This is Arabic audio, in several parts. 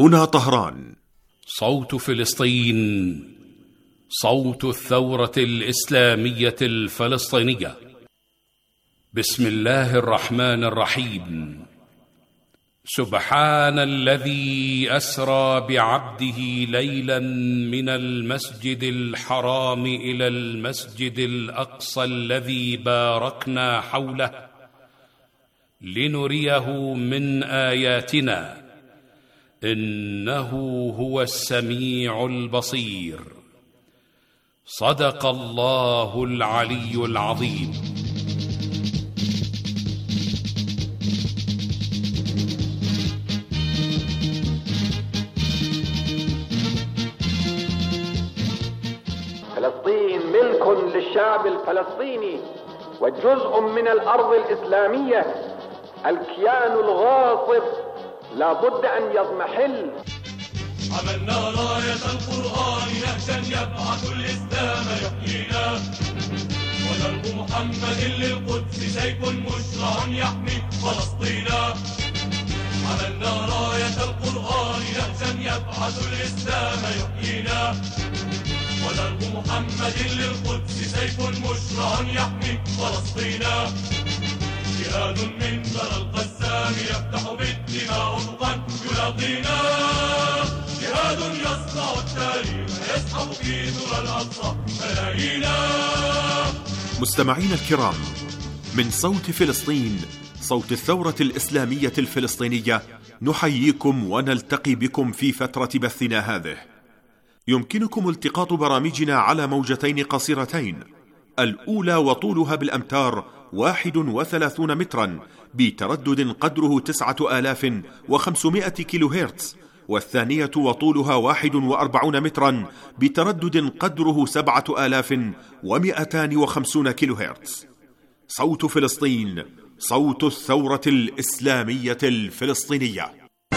هنا طهران. صوت فلسطين، صوت الثورة الإسلامية الفلسطينية. بسم الله الرحمن الرحيم. سبحان الذي أسرى بعبده ليلا من المسجد الحرام إلى المسجد الأقصى الذي باركنا حوله لنريه من آياتنا إنه هو السميع البصير. صدق الله العلي العظيم. فلسطين ملك للشعب الفلسطيني وجزء من الأرض الإسلامية. الكيان الغاصب لا بد أن يضمحل. عملنا راية القرآن نهجا يبعث الإسلام يحيينا، ودرب محمد للقدس سيف مشرع يحمي فلسطينا. عملنا راية القرآن نهجا يبعث الإسلام يحيينا، ودرب محمد للقدس سيف مشرع يحمي فلسطينا. جهاد من ذرى القسام يفتح بالدماء أفقا يلاقينا، جهاد يصنع التاريخ يسحب في ذرى الأقصى ملايينا. مستمعين الكرام، من صوت فلسطين، صوت الثورة الإسلامية الفلسطينية، نحييكم ونلتقي بكم في فترة بثنا هذه. يمكنكم التقاط برامجنا على موجتين قصيرتين، الأولى وطولها بالأمتار 31 مترا بتردد قدره 9500 كيلو هرتز، والثانية وطولها 41 مترا بتردد قدره 7250 كيلو هرتز. صوت فلسطين، صوت الثورة الإسلامية الفلسطينية.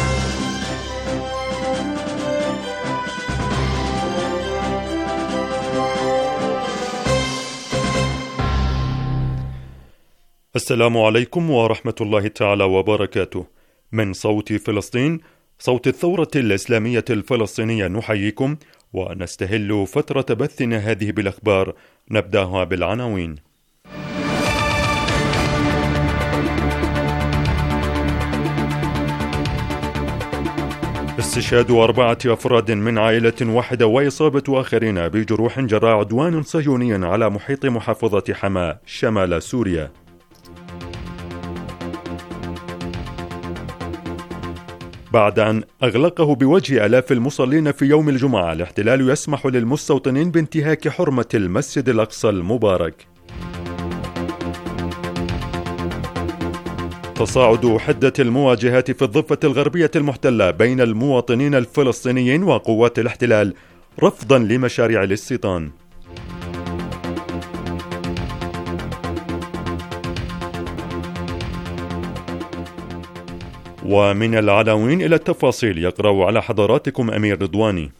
السلام عليكم ورحمة الله تعالى وبركاته. من صوت فلسطين، صوت الثورة الإسلامية الفلسطينية، نحييكم ونستهل فترة بثنا هذه بالأخبار. نبدأها بالعناوين. استشهاد 4 أفراد من عائلة واحدة وإصابة آخرين بجروح جراء عدوان صهيوني على محيط محافظة حما شمال سوريا. بعد أن أغلقه بوجه آلاف المصلين في يوم الجمعة، الاحتلال يسمح للمستوطنين بانتهاك حرمة المسجد الأقصى المبارك. تصاعد حدة المواجهات في الضفة الغربية المحتلة بين المواطنين الفلسطينيين وقوات الاحتلال رفضا لمشاريع الاستيطان. ومن العناوين إلى التفاصيل، يقرأ على حضراتكم أمير رضواني.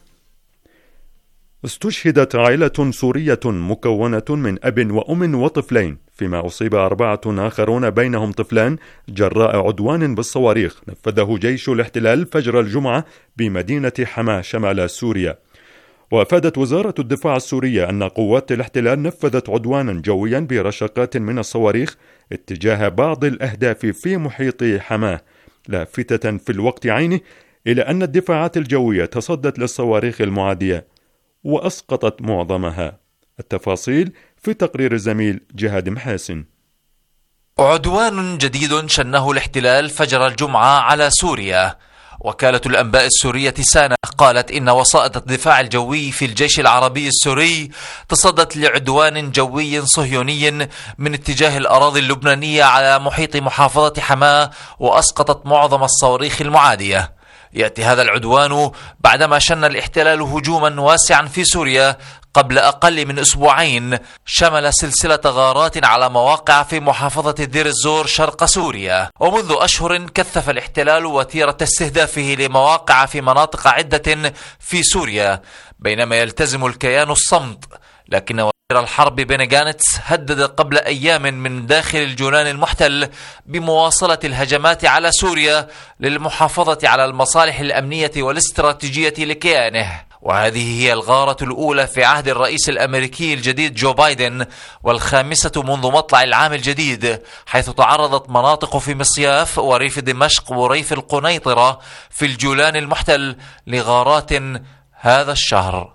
استشهدت عائلة سورية مكونة من أب وأم وطفلين، فيما أصيب 4 آخرون بينهم طفلان جراء عدوان بالصواريخ نفذه جيش الاحتلال فجر الجمعة بمدينة حما شمال سوريا. وأفادت وزارة الدفاع السورية أن قوات الاحتلال نفذت عدوانا جويا برشقات من الصواريخ اتجاه بعض الأهداف في محيط حما، لافتة في الوقت عينه إلى أن الدفاعات الجوية تصدت للصواريخ المعادية وأسقطت معظمها. التفاصيل في تقرير الزميل جهاد محاسن. عدوان جديد شنه الاحتلال فجر الجمعة على سوريا. وكالة الأنباء السورية سانا قالت إن وسائط الدفاع الجوي في الجيش العربي السوري تصدت لعدوان جوي صهيوني من اتجاه الأراضي اللبنانية على محيط محافظة حماة وأسقطت معظم الصواريخ المعادية. يأتي هذا العدوان بعدما شن الاحتلال هجوما واسعا في سوريا قبل أقل من أسبوعين، شمل سلسلة غارات على مواقع في محافظة دير الزور شرق سوريا. ومنذ أشهر كثف الاحتلال وتيرة استهدافه لمواقع في مناطق عدة في سوريا، بينما يلتزم الكيان الصمت لكن وزير الحرب بيني جانتس هدد قبل أيام من داخل الجولان المحتل بمواصلة الهجمات على سوريا للمحافظة على المصالح الأمنية والاستراتيجية لكيانه. وهذه هي الغارة الأولى في عهد الرئيس الأمريكي الجديد جو بايدن، والخامسة منذ مطلع العام الجديد، حيث تعرضت مناطق في مصياف وريف دمشق وريف القنيطرة في الجولان المحتل لغارات هذا الشهر.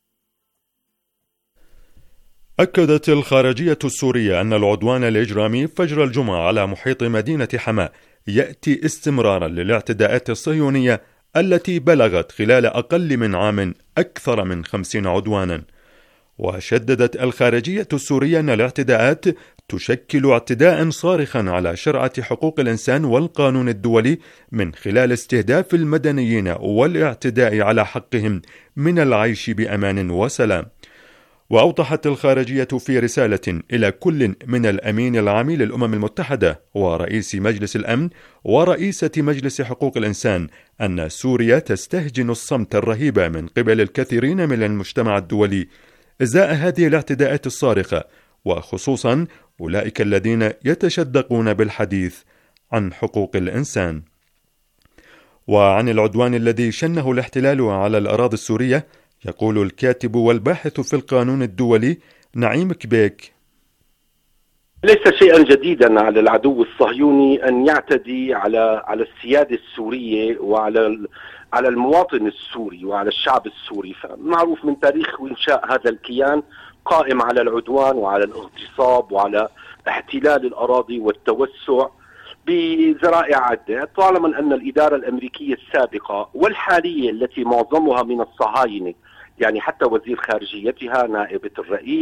أكدت الخارجية السورية أن العدوان الإجرامي فجر الجمعة على محيط مدينة حماة يأتي استمرارا للاعتداءات الصهيونية التي بلغت خلال أقل من عام أكثر من 50 عدوانا. وشددت الخارجية السورية أن الاعتداءات تشكل اعتداء صارخا على شرعة حقوق الإنسان والقانون الدولي من خلال استهداف المدنيين والاعتداء على حقهم من العيش بأمان وسلام. وأوضحت الخارجية في رسالة إلى كل من الأمين العام للأمم المتحدة ورئيس مجلس الأمن ورئيسة مجلس حقوق الإنسان أن سوريا تستهجن الصمت الرهيب من قبل الكثيرين من المجتمع الدولي إزاء هذه الاعتداءات الصارخة، وخصوصا أولئك الذين يتشدقون بالحديث عن حقوق الإنسان. وعن العدوان الذي شنه الاحتلال على الأراضي السورية يقول الكاتب والباحث في القانون الدولي نعيم كبيك: ليس شيئا جديدا على العدو الصهيوني أن يعتدي على السيادة السورية وعلى المواطن السوري وعلى الشعب السوري. فمعروف من تاريخ إنشاء هذا الكيان قائم على العدوان وعلى الاغتصاب وعلى احتلال الأراضي والتوسع بذرائع عدة، طالما أن الإدارة الأمريكية السابقة والحالية التي معظمها من الصهاينة، يعني حتى وزير خارجيتها نائبة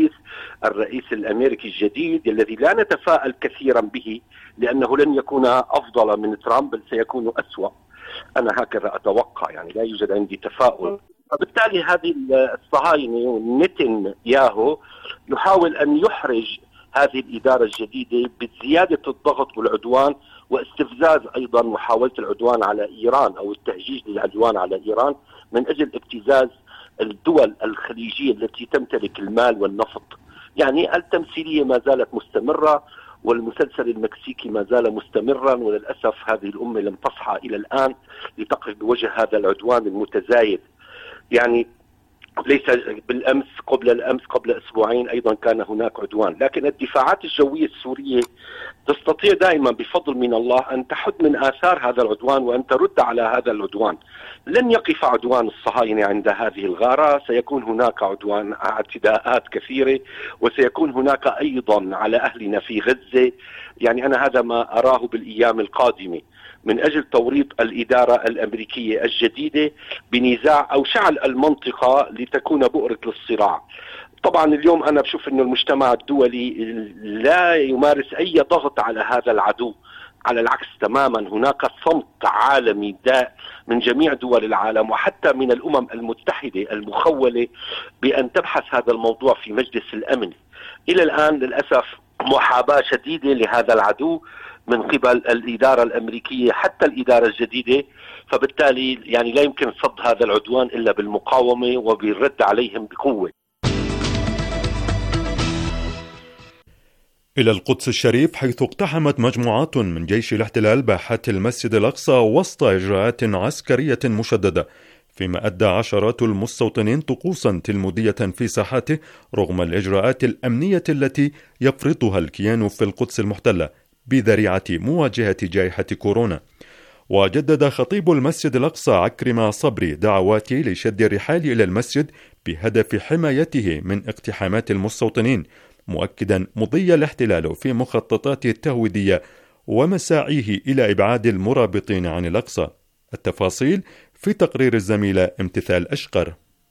الرئيس الأمريكي الجديد الذي لا نتفائل كثيرا به لأنه لن يكون أفضل من ترامب بل سيكون أسوأ، أنا هكذا أتوقع، يعني لا يوجد عندي تفاؤل. فبالتالي هذه الصهاينة نتنياهو يحاول أن يحرج هذه الإدارة الجديدة بزيادة الضغط والعدوان واستفزاز أيضا محاولة العدوان على إيران أو التهجيج للعدوان على إيران من أجل ابتزاز الدول الخليجية التي تمتلك المال والنفط. يعني التمثيلية ما زالت مستمرة والمسلسل المكسيكي ما زال مستمرا، وللأسف هذه الأمة لم تصحى إلى الآن لتقف بوجه هذا العدوان المتزايد. يعني ليس بالأمس، قبل أسبوعين أيضا كان هناك عدوان، لكن الدفاعات الجوية السورية تستطيع دائما بفضل من الله أن تحد من آثار هذا العدوان وأن ترد على هذا العدوان. لن يقف عدوان الصهاينة عند هذه الغارة، سيكون هناك عدوان اعتداءات كثيرة، وسيكون هناك أيضا على أهلنا في غزة. يعني أنا هذا ما أراه بالأيام القادمة من أجل توريط الإدارة الأمريكية الجديدة بنزاع أو شعل المنطقة لتكون بؤرة للصراع. طبعا اليوم أنا بشوف أن المجتمع الدولي لا يمارس أي ضغط على هذا العدو، على العكس تماما هناك صمت عالمي من جميع دول العالم وحتى من الأمم المتحدة المخولة بأن تبحث هذا الموضوع في مجلس الأمن. إلى الآن للأسف محاباة شديدة لهذا العدو من قبل الإدارة الأمريكية حتى الإدارة الجديدة، فبالتالي يعني لا يمكن صد هذا العدوان إلا بالمقاومة وبالرد عليهم بقوة. إلى القدس الشريف، حيث اقتحمت مجموعات من جيش الاحتلال باحات المسجد الأقصى وسط إجراءات عسكرية مشددة، فيما أدى عشرات المستوطنين طقوسا تلمودية في ساحاته رغم الإجراءات الأمنية التي يفرضها الكيان في القدس المحتلة بذريعة مواجهة جائحة كورونا. وجدد خطيب المسجد الأقصى عكرمة صبري دعواته لشد الرحال إلى المسجد بهدف حمايته من اقتحامات المستوطنين، مؤكدا مضي الاحتلال في مخططاته التهويدية ومساعيه إلى إبعاد المرابطين عن الأقصى. التفاصيل في تقرير الزميلة امتثال أشقر.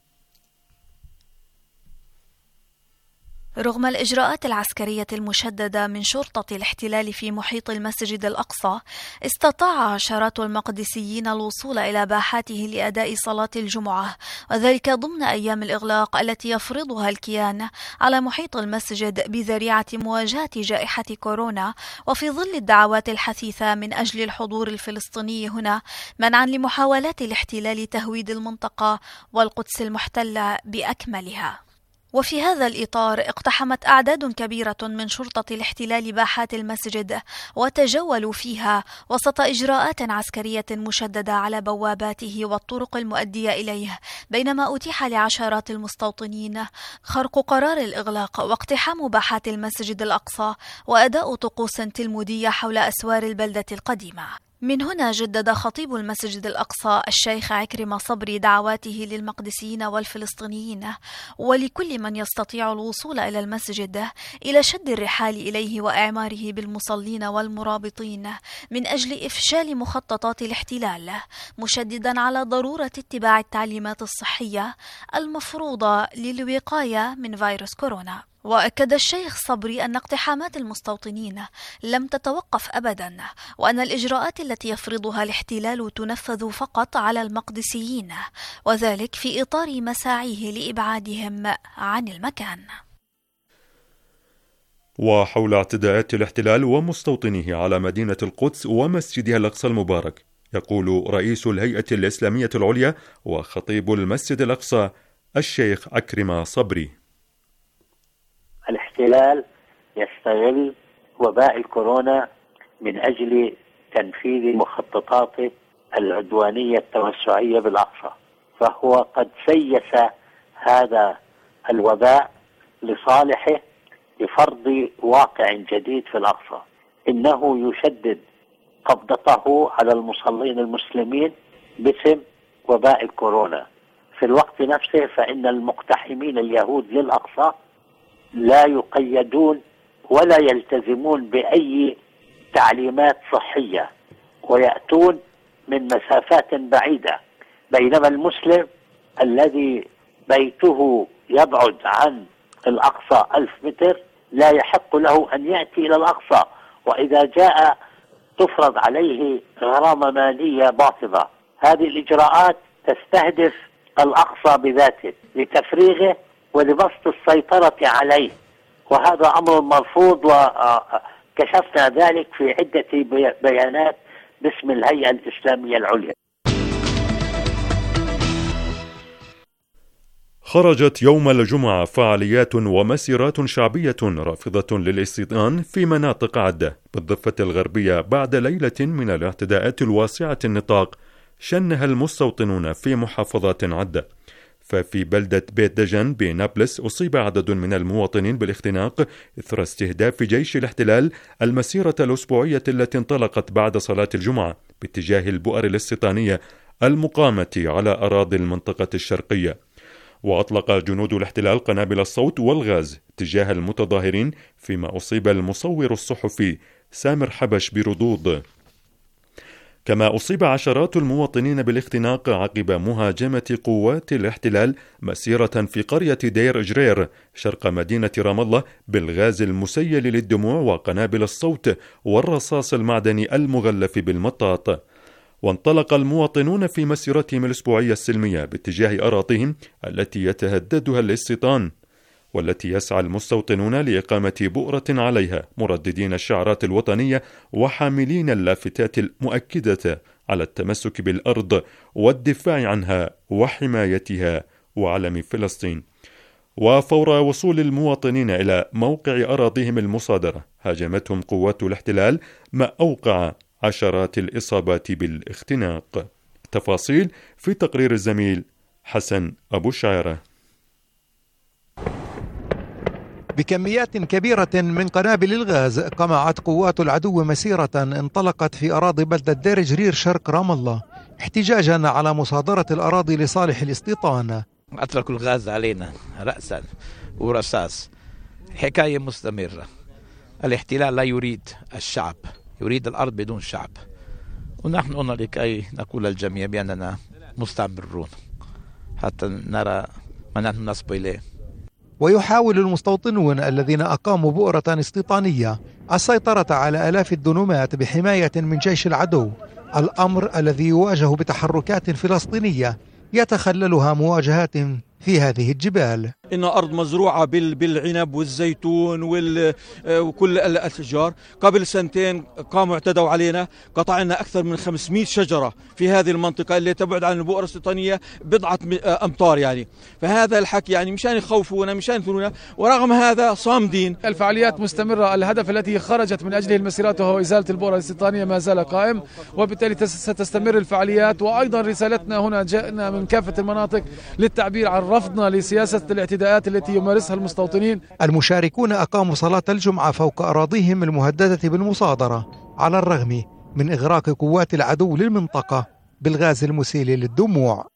رغم الإجراءات العسكرية المشددة من شرطة الاحتلال في محيط المسجد الأقصى، استطاع عشرات المقدسيين الوصول إلى باحاته لأداء صلاة الجمعة، وذلك ضمن أيام الإغلاق التي يفرضها الكيان على محيط المسجد بذريعة مواجهة جائحة كورونا، وفي ظل الدعوات الحثيثة من أجل الحضور الفلسطيني هنا منعا لمحاولات الاحتلال تهويد المنطقة والقدس المحتلة بأكملها. وفي هذا الإطار اقتحمت أعداد كبيرة من شرطة الاحتلال باحات المسجد وتجولوا فيها وسط إجراءات عسكرية مشددة على بواباته والطرق المؤدية إليه، بينما أتيح لعشرات المستوطنين خرق قرار الإغلاق واقتحام باحات المسجد الأقصى وأداء طقوس تلمودية حول أسوار البلدة القديمة. من هنا جدد خطيب المسجد الأقصى الشيخ عكرمة صبري دعواته للمقدسيين والفلسطينيين ولكل من يستطيع الوصول إلى المسجد إلى شد الرحال إليه وإعماره بالمصلين والمرابطين من أجل إفشال مخططات الاحتلال، مشددا على ضرورة اتباع التعليمات الصحية المفروضة للوقاية من فيروس كورونا. وأكد الشيخ صبري أن اقتحامات المستوطنين لم تتوقف أبدا، وأن الإجراءات التي يفرضها الاحتلال تنفذ فقط على المقدسيين، وذلك في إطار مساعيه لإبعادهم عن المكان. وحول اعتداءات الاحتلال ومستوطنيه على مدينة القدس ومسجدها الأقصى المبارك، يقول رئيس الهيئة الإسلامية العليا وخطيب المسجد الأقصى الشيخ عكرمة صبري: الاحتلال يستغل وباء الكورونا من أجل تنفيذ مخططاته العدوانية التوسعية بالأقصى، فهو قد سيس هذا الوباء لصالحه لفرض واقع جديد في الأقصى. إنه يشدد قبضته على المصلين المسلمين باسم وباء الكورونا. في الوقت نفسه فإن المقتحمين اليهود للأقصى لا يقيدون ولا يلتزمون بأي تعليمات صحية ويأتون من مسافات بعيدة، بينما المسلم الذي بيته يبعد عن الأقصى 1000 متر لا يحق له أن يأتي إلى الأقصى، وإذا جاء تفرض عليه غرامة مالية باطلة. هذه الإجراءات تستهدف الأقصى بذاته لتفريغه ولبسط السيطرة عليه، وهذا أمر مرفوض، وكشفنا ذلك في عدة بيانات باسم الهيئة الإسلامية العليا. خرجت يوم الجمعة فعاليات ومسيرات شعبية رافضة للاستيطان في مناطق عدة بالضفة الغربية بعد ليلة من الاعتداءات الواسعة النطاق شنها المستوطنون في محافظات عدة. ففي بلدة بيت دجن بنابلس أصيب عدد من المواطنين بالاختناق إثر استهداف جيش الاحتلال المسيرة الأسبوعية التي انطلقت بعد صلاة الجمعة باتجاه البؤر الاستيطانية المقامة على أراضي المنطقة الشرقية. وأطلق جنود الاحتلال قنابل الصوت والغاز تجاه المتظاهرين، فيما أصيب المصور الصحفي سامر حبش بردود. كما أصيب عشرات المواطنين بالاختناق عقب مهاجمة قوات الاحتلال مسيرة في قرية دير جرير شرق مدينة رام الله بالغاز المسيل للدموع وقنابل الصوت والرصاص المعدني المغلف بالمطاط. وانطلق المواطنون في مسيرتهم الأسبوعية السلمية باتجاه أراضيهم التي يتهددها الاستيطان، والتي يسعى المستوطنون لإقامة بؤرة عليها مرددين الشعارات الوطنية وحاملين اللافتات المؤكدة على التمسك بالأرض والدفاع عنها وحمايتها وعلم فلسطين. وفور وصول المواطنين إلى موقع أراضيهم المصادرة هاجمتهم قوات الاحتلال، ما أوقع عشرات الإصابات بالاختناق. تفاصيل في تقرير الزميل حسن أبو شعيرة. بكميات كبيرة من قنابل الغاز قمعت قوات العدو مسيرة انطلقت في أراضي بلدة دير جرير شرق رام الله احتجاجا على مصادرة الأراضي لصالح الاستيطان. أطلقوا الغاز علينا رأسا ورصاص، حكاية مستمرة. الاحتلال لا يريد الشعب، يريد الأرض بدون شعب، ونحن هنا لكي نقول للجميع بأننا مستمرون حتى نرى ما نحن نصب إليه. ويحاول المستوطنون الذين أقاموا بؤرة استيطانية السيطرة على آلاف الدنومات بحماية من جيش العدو، الأمر الذي يواجه بتحركات فلسطينية يتخللها مواجهات في هذه الجبال. إن أرض مزروعة بالعنب والزيتون وكل الأشجار. قبل سنتين قاموا اعتدوا علينا، قطع لنا أكثر من 500 شجرة في هذه المنطقة اللي تبعد عن البؤرة الاستيطانية بضعة أمتار يعني. فهذا الحكي يعني مشان يخوفونا مشان يثرونا، ورغم هذا صامدين. الفعاليات مستمرة، الهدف التي خرجت من أجله المسيرات وهو إزالة البؤرة الاستيطانية ما زال قائم، وبالتالي ستستمر الفعاليات. وأيضا رسالتنا هنا جاءنا من كافة المناطق للتعبير عن رفضنا لسياسة الاعتداءات التي يمارسها المستوطنين. المشاركون أقاموا صلاة الجمعة فوق أراضيهم المهددة بالمصادرة، على الرغم من إغراق قوات العدو للمنطقة بالغاز المسيل للدموع.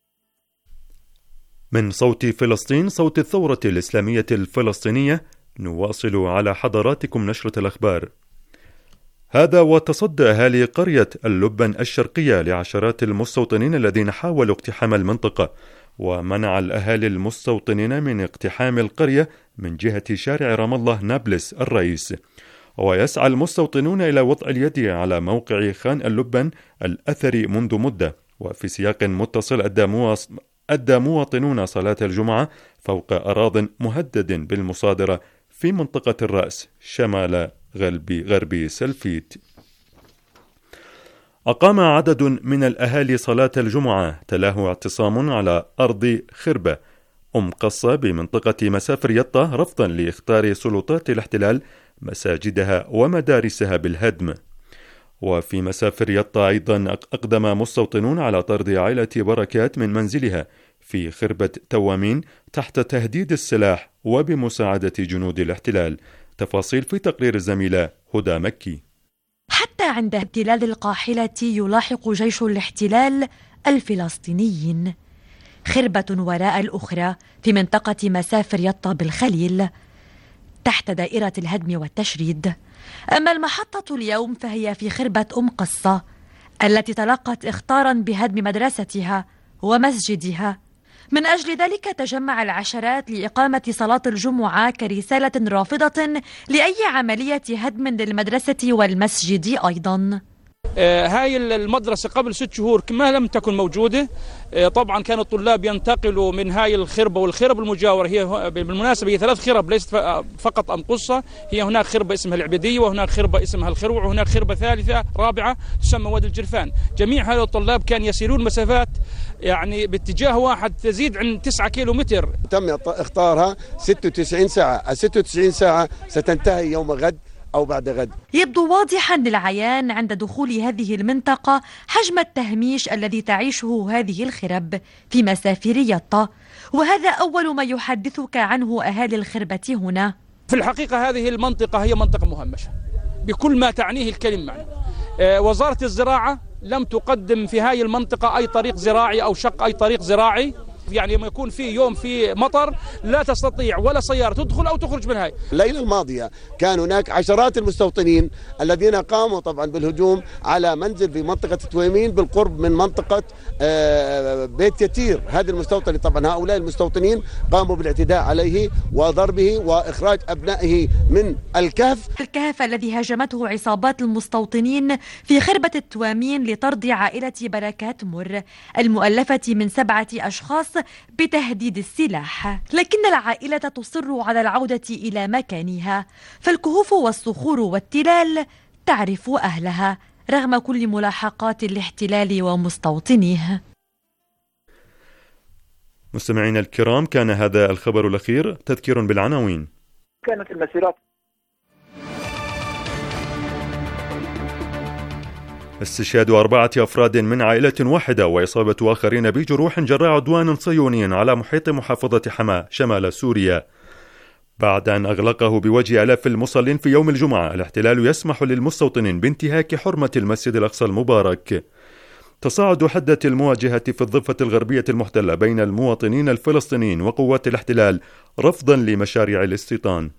من صوت فلسطين، صوت الثورة الإسلامية الفلسطينية، نواصل على حضراتكم نشرة الأخبار. هذا وتصدى أهالي قرية اللبن الشرقية لعشرات المستوطنين الذين حاولوا اقتحام المنطقة، ومنع الأهالي المستوطنين من اقتحام القرية من جهة شارع رام الله نابلس الرئيس. ويسعى المستوطنون إلى وضع اليد على موقع خان اللبن الأثري منذ مدة. وفي سياق متصل أدى مواطنون صلاة الجمعة فوق أراضٍ مهدد بالمصادرة في منطقة الرأس شمال غربي سلفيت. أقام عدد من الأهالي صلاة الجمعة تلاه اعتصام على أرض خربة قصة بمنطقة مسافر يطة، رفضا لاختار سلطات الاحتلال مساجدها ومدارسها بالهدم. وفي مسافر يطة أيضا أقدم مستوطنون على طرد عائلة بركات من منزلها في خربة توامين تحت تهديد السلاح وبمساعدة جنود الاحتلال. تفاصيل في تقرير الزميلة هدى مكي. حتى عند احتلال القاحلة يلاحق جيش الاحتلال الفلسطينيين، خربة وراء الأخرى في منطقة مسافر يطة بالخليل تحت دائرة الهدم والتشريد. أما المحطة اليوم فهي في خربة قصة التي تلقت إخطارا بهدم مدرستها ومسجدها. من أجل ذلك تجمع العشرات لإقامة صلاة الجمعة كرسالة رافضة لأي عملية هدم للمدرسة والمسجد أيضا. هاي المدرسة قبل 6 شهور ما لم تكن موجودة. طبعا كان الطلاب ينتقلوا من هاي الخربة والخرب المجاورة. هي بالمناسبة هي 3 خرب ليست فقط قصة، هي هناك خربة اسمها العبيدية، وهناك خربة اسمها الخروع، وهناك خربة ثالثة رابعة تسمى وادي الجرفان. جميع هؤلاء الطلاب كان يسيرون مسافات يعني باتجاه واحد تزيد عن 9 كيلومتر. تم اختارها 96 ساعة، 96 ساعة ستنتهي يوم غد أو بعد غد. يبدو واضحا للعيان عند دخول هذه المنطقة حجم التهميش الذي تعيشه هذه الخرب في مسافر يطة، وهذا أول ما يحدثك عنه أهالي الخربة هنا. في الحقيقة هذه المنطقة هي منطقة مهمشة بكل ما تعنيه الكلمة. وزارة الزراعة لم تقدم في هذه المنطقة أي طريق زراعي أو شق أي طريق زراعي. يعني لما يكون في يوم في مطر لا تستطيع ولا سيارة تدخل أو تخرج من هاي. الليلة الماضية كان هناك عشرات المستوطنين الذين قاموا طبعا بالهجوم على منزل في منطقة تويمين بالقرب من منطقة بيت يتير. هذا المستوطن طبعا هؤلاء المستوطنين قاموا بالاعتداء عليه وضربه وإخراج أبنائه من الكهف الذي هاجمته عصابات المستوطنين في خربة التوامين لطرد عائلة بركات مر المؤلفة من 7 أشخاص بتهديد السلاح. لكن العائلة تصر على العودة إلى مكانها، فالكهوف والصخور والتلال تعرف أهلها رغم كل ملاحقات الاحتلال ومستوطنيه. مستمعينا الكرام، كان هذا الخبر الأخير. تذكير بالعناوين. كانت المسيرات استشهاد 4 أفراد من عائلة واحدة وإصابة آخرين بجروح جراء عدوان صهيوني على محيط محافظة حما شمال سوريا. بعد أن أغلقه بوجه آلاف المصلين في يوم الجمعة، الاحتلال يسمح للمستوطنين بانتهاك حرمة المسجد الأقصى المبارك. تصاعد حدة المواجهة في الضفة الغربية المحتلة بين المواطنين الفلسطينيين وقوات الاحتلال رفضا لمشاريع الاستيطان.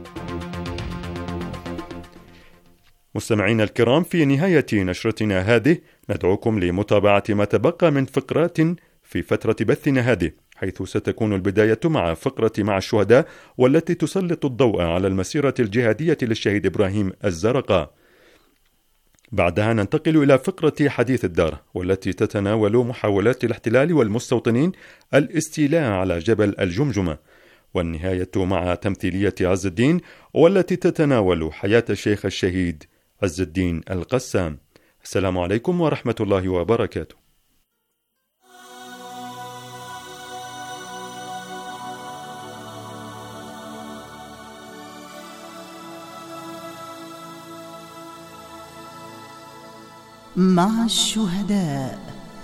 مستمعينا الكرام، في نهاية نشرتنا هذه ندعوكم لمتابعة ما تبقى من فقرات في فترة بثنا هذه، حيث ستكون البداية مع فقرة مع الشهداء، والتي تسلط الضوء على المسيرة الجهادية للشهيد إبراهيم الزرقاء. بعدها ننتقل إلى فقرة حديث الدار، والتي تتناول محاولات الاحتلال والمستوطنين الاستيلاء على جبل الجمجمة، والنهاية مع تمثيلية عز الدين، والتي تتناول حياة الشيخ الشهيد عز الدين القسام. السلام عليكم ورحمة الله وبركاته. مع الشهداء.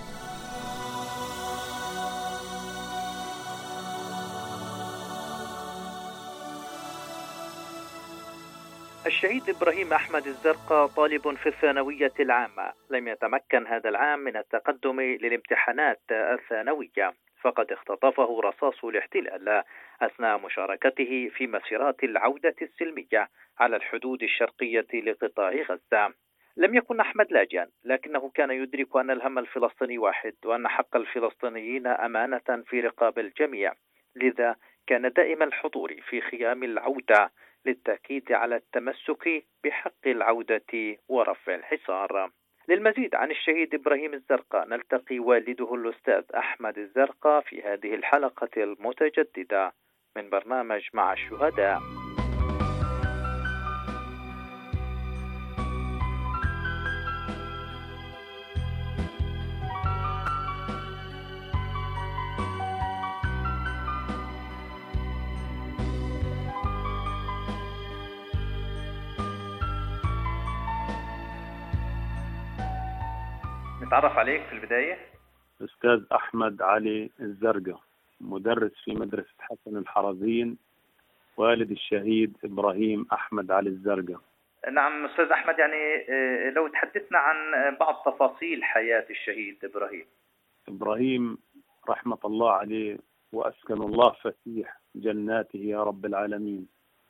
الشهيد إبراهيم أحمد الزرقاء طالب في الثانوية العامة، لم يتمكن هذا العام من التقدم للامتحانات الثانوية، فقد اختطفه رصاص الاحتلال أثناء مشاركته في مسيرات العودة السلمية على الحدود الشرقية لقطاع غزة. لم يكن أحمد لاجئا، لكنه كان يدرك أن الهم الفلسطيني واحد، وأن حق الفلسطينيين أمانة في رقاب الجميع، لذا كان دائم الحضور في خيام العودة للتأكيد على التمسك بحق العودة ورفع الحصار. للمزيد عن الشهيد إبراهيم الزرقاء نلتقي والده الأستاذ أحمد الزرقاء في هذه الحلقة المتجددة من برنامج مع الشهداء. نتعرف عليك في البداية. أستاذ أحمد علي الزرقاء، مدرس في مدرسة حسن الحرزين، والد الشهيد إبراهيم أحمد علي الزرقاء. نعم أستاذ أحمد، يعني لو تحدثنا عن بعض تفاصيل حياة الشهيد إبراهيم. إبراهيم رحمة الله عليه وأسكن الله فسيح جناته يا رب العالمين،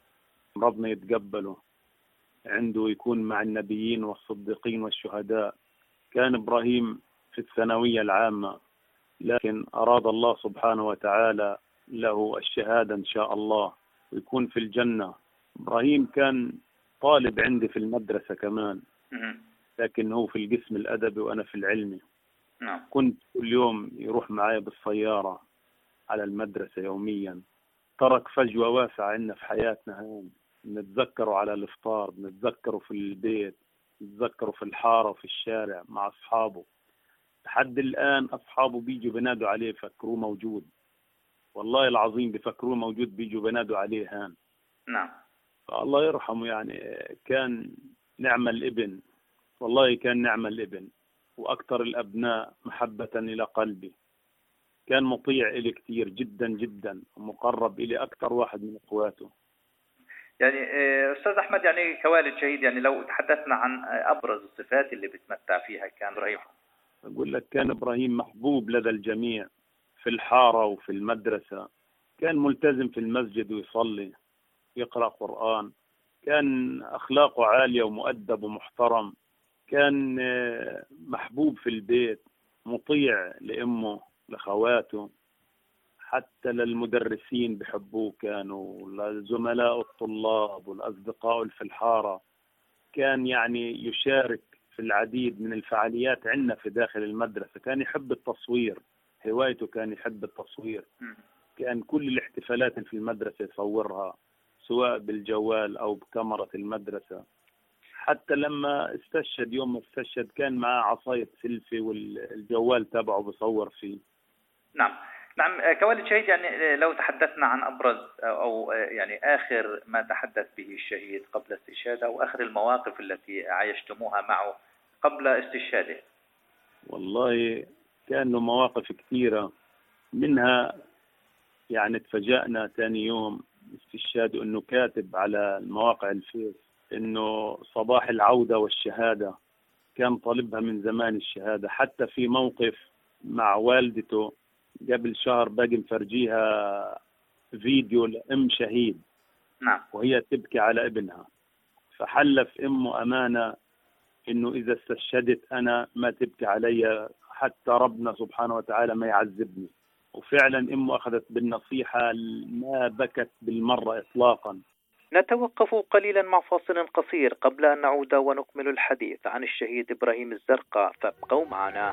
ربنا يتقبله عنده، يكون مع النبيين والصديقين والشهداء. كان إبراهيم في الثانوية العامة، لكن أراد الله سبحانه وتعالى له الشهادة إن شاء الله ويكون في الجنة. إبراهيم كان طالب عندي في المدرسة كمان، لكن هو في القسم الأدبي وأنا في العلمي. كنت كل يوم يروح معي بالسيارة على المدرسة يوميا. ترك فجوة واسعة عندنا في حياتنا هون، نتذكره على الإفطار، نتذكره في البيت، نتذكره في الحارة وفي الشارع مع أصحابه. لحد الآن أصحابه بيجوا بنادوا عليه فكروه موجود، والله العظيم بفكروه موجود، بيجوا بنادوا عليه هان. نعم. فالله يرحمه، يعني كان نعم الابن، والله كان نعم الابن، وأكثر الأبناء محبة إلى قلبي. كان مطيع إلي كتير جدا جدا، ومقرب إلي أكثر واحد من أخواته. يعني أستاذ أحمد، يعني كوالد شهيد، يعني لو تحدثنا عن أبرز الصفات اللي بتمتع فيها كان إبراهيم. أقول لك كان إبراهيم محبوب لدى الجميع في الحارة وفي المدرسة. كان ملتزم في المسجد ويصلي، يقرأ قرآن. كان أخلاقه عالية ومؤدب ومحترم. كان محبوب في البيت، مطيع لأمه لخواته، حتى للمدرسين بحبوه، كانوا للزملاء الطلاب والأصدقاء في الحارة. كان يعني يشارك في العديد من الفعاليات عندنا في داخل المدرسة. كان يحب التصوير، هوايته كان يحب التصوير. كان كل الاحتفالات في المدرسة يصورها، سواء بالجوال أو بكاميرا المدرسة. حتى لما استشهد، يوم ما استشهد كان معه عصاية سيلفي والجوال تبعه بصور فيه. نعم. نعم كوالد شهيد، يعني لو تحدثنا عن أبرز أو يعني آخر ما تحدث به الشهيد قبل استشهاده، أو آخر المواقف التي عايشتموها معه قبل استشهاده. والله كان له مواقف كثيرة، منها يعني تفاجأنا ثاني يوم استشهاده إنه كاتب على المواقع الفيس إنه صباح العودة والشهادة. كان طالبها من زمان الشهادة. حتى في موقف مع والدته قبل شهر باقي مفرجيها فيديو لأم شهيد، نعم، وهي تبكي على ابنها، فحلف أمه أمانة إنه إذا استشهدت أنا ما تبكي علي، حتى ربنا سبحانه وتعالى ما يعذبني. وفعلا أمه أخذت بالنصيحة، ما بكت بالمرة إطلاقا. نتوقف قليلا مع فاصل قصير قبل أن نعود ونكمل الحديث عن الشهيد إبراهيم الزرقاء، فابقوا معنا.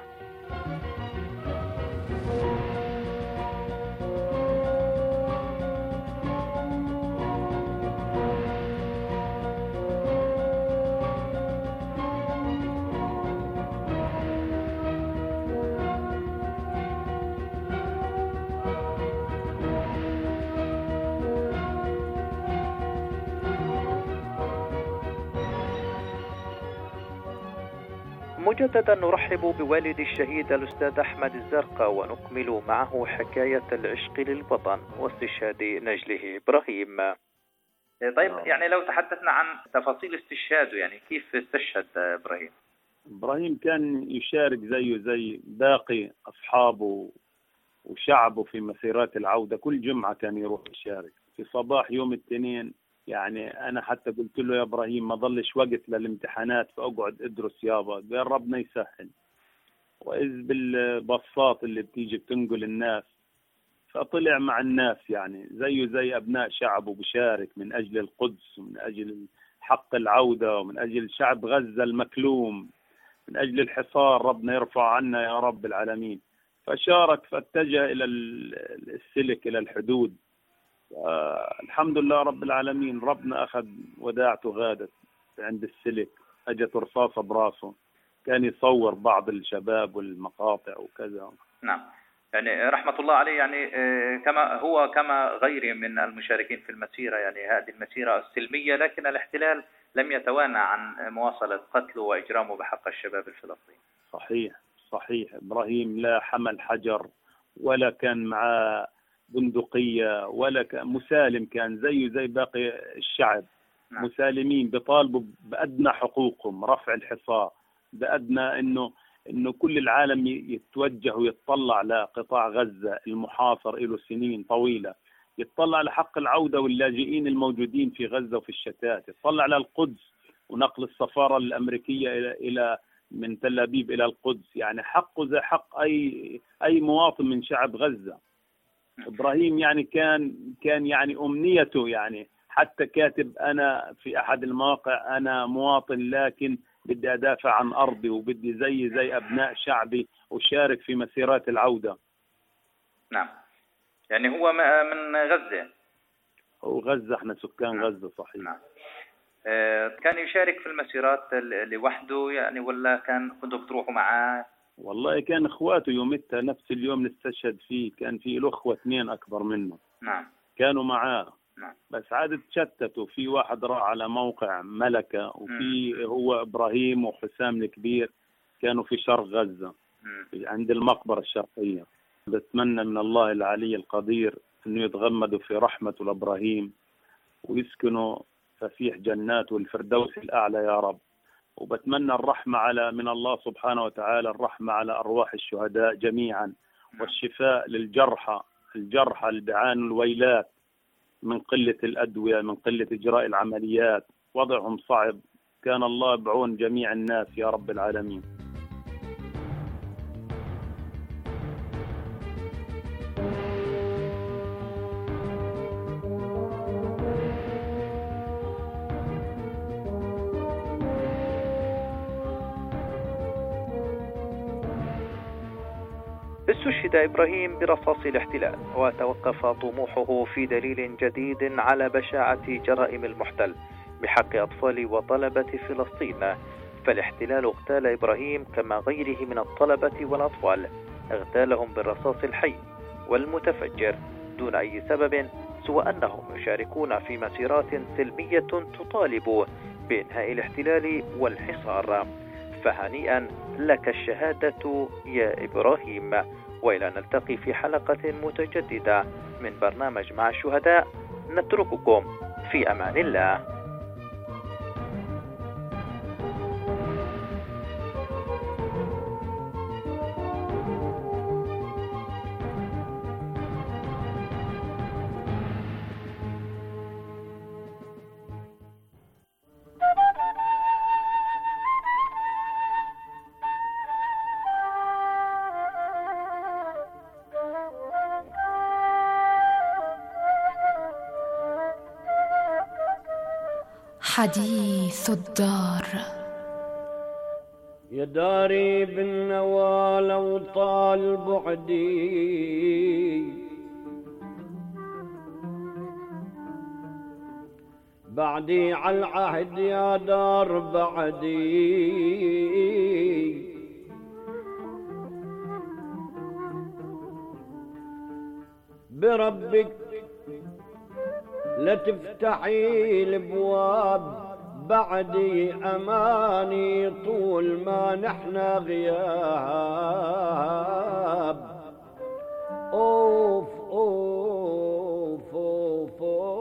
مجددا نرحب بوالد الشهيد الأستاذ أحمد الزرقاء ونكمل معه حكاية العشق للوطن واستشهاد نجله إبراهيم. طيب، يعني لو تحدثنا عن تفاصيل استشهاده، يعني كيف استشهد إبراهيم؟ إبراهيم كان يشارك زيه زي باقي أصحابه وشعبه في مسيرات العودة. كل جمعة كان يروح يشارك في صباح يوم الاثنين. يعني أنا حتى قلت له يا إبراهيم ما ضلش وقت للامتحانات فأقعد أدرس يابا. قال ربنا يسهل. وإذ بالبساط اللي بتيجي بتنقل الناس، فطلع مع الناس يعني زيه زي أبناء شعبه، بشارك من أجل القدس ومن أجل حق العودة ومن أجل شعب غزة المكلوم، من أجل الحصار ربنا يرفع عنا يا رب العالمين. فشارك، فاتجه إلى السلك، إلى الحدود. الحمد لله رب العالمين، ربنا أخذ وداعته، غادت عند السلك، أجت رصاصة براسه. كان يصور بعض الشباب والمقاطع وكذا. نعم، يعني رحمة الله عليه، يعني كما غيره من المشاركين في المسيرة، يعني هذه المسيرة السلمية، لكن الاحتلال لم يتوانى عن مواصلة قتله وإجرامه بحق الشباب الفلسطيني. صحيح. إبراهيم لا حمل حجر ولا كان معاه بندقية ولا مسالم، كان زي باقي الشعب. نعم. مسالمين بيطالبوا بأدنى حقوقهم، رفع الحصار، بأدنى إنه كل العالم يتوجه ويتطلع لقطاع غزة المحاصر له سنين طويلة، يتطلع لحق العودة واللاجئين الموجودين في غزة وفي الشتات، يتطلع للقدس ونقل السفارة الأمريكية إلى من تل أبيب إلى القدس. يعني حقه زي حق أي مواطن من شعب غزة. إبراهيم يعني كان يعني أمنيته، يعني حتى كاتب أنا في أحد المواقع أنا مواطن لكن بدي أدافع عن أرضي وبدي زي أبناء شعبي وشارك في مسيرات العودة. نعم، يعني هو من غزة. هو غزة، احنا سكان غزة. صحيح. نعم. كان يشارك في المسيرات لوحده يعني، ولا كنتوا بتروحوا معاه؟ والله كان اخواته يومتها نفس اليوم نستشهد فيه، كان في له اخوه 2 اكبر منه. نعم. كانوا معاه. نعم. بس عاد تشتتوا، في واحد راح على موقع ملكة، وفي هو ابراهيم وحسام الكبير كانوا في شرق غزة عند المقبرة الشرقية. بتمنى من الله العلي القدير انه يتغمدوا في رحمته لابراهيم ويسكنوا فسيح جناته الفردوس الاعلى يا رب. وبتمنى الرحمة من الله سبحانه وتعالى، الرحمة على أرواح الشهداء جميعا، والشفاء للجرحى اللي بيعانوا الويلات من قلة الأدوية، من قلة إجراء العمليات، وضعهم صعب. كان الله بعون جميع الناس يا رب العالمين. استشهد إبراهيم برصاص الاحتلال، وتوقف طموحه في دليل جديد على بشاعة جرائم المحتل بحق أطفال وطلبة فلسطين. فالاحتلال اغتال إبراهيم كما غيره من الطلبة والأطفال، اغتالهم بالرصاص الحي والمتفجر دون أي سبب سوى أنهم يشاركون في مسيرات سلمية تطالب بإنهاء الاحتلال والحصار. فهنيئا لك الشهادة يا إبراهيم، وإلى نلتقي في حلقة متجددة من برنامج مع الشهداء. نترككم في أمان الله. حديث الدار. يا داري بالنوى لو طال بعدي، بعدي على العهد يا دار بعدي، بربك لا تفتحي الابواب بعدي، اماني طول ما نحنا غياب. اوف اوف اوف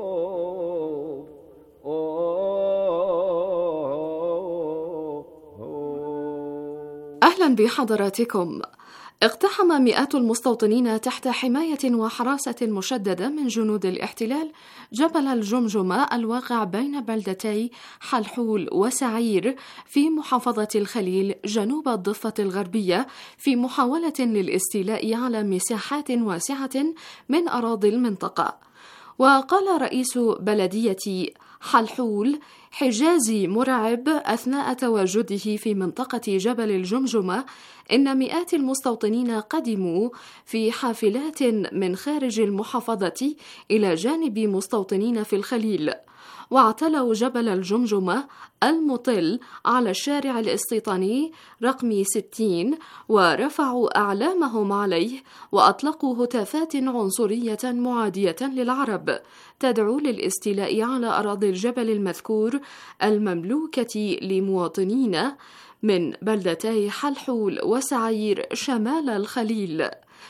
اوف. اهلا بحضراتكم. اقتحم مئات المستوطنين تحت حماية وحراسة مشددة من جنود الاحتلال جبل الجمجمة الواقع بين بلدتي حلحول وسعير في محافظة الخليل جنوب الضفة الغربية، في محاولة للاستيلاء على مساحات واسعة من أراضي المنطقة. وقال رئيس بلدية حلحول حجازي مرعب أثناء تواجده في منطقة جبل الجمجمة إن مئات المستوطنين قدموا في حافلات من خارج المحافظة إلى جانب مستوطنين في الخليل، واعتلوا جبل الجمجمة المطل على الشارع الاستيطاني رقم 60 ورفعوا أعلامهم عليه، وأطلقوا هتافات عنصرية معادية للعرب تدعو للاستيلاء على أراضي الجبل المذكور المملوكة لمواطنين من بلدتي حلحول وسعير شمال الخليل.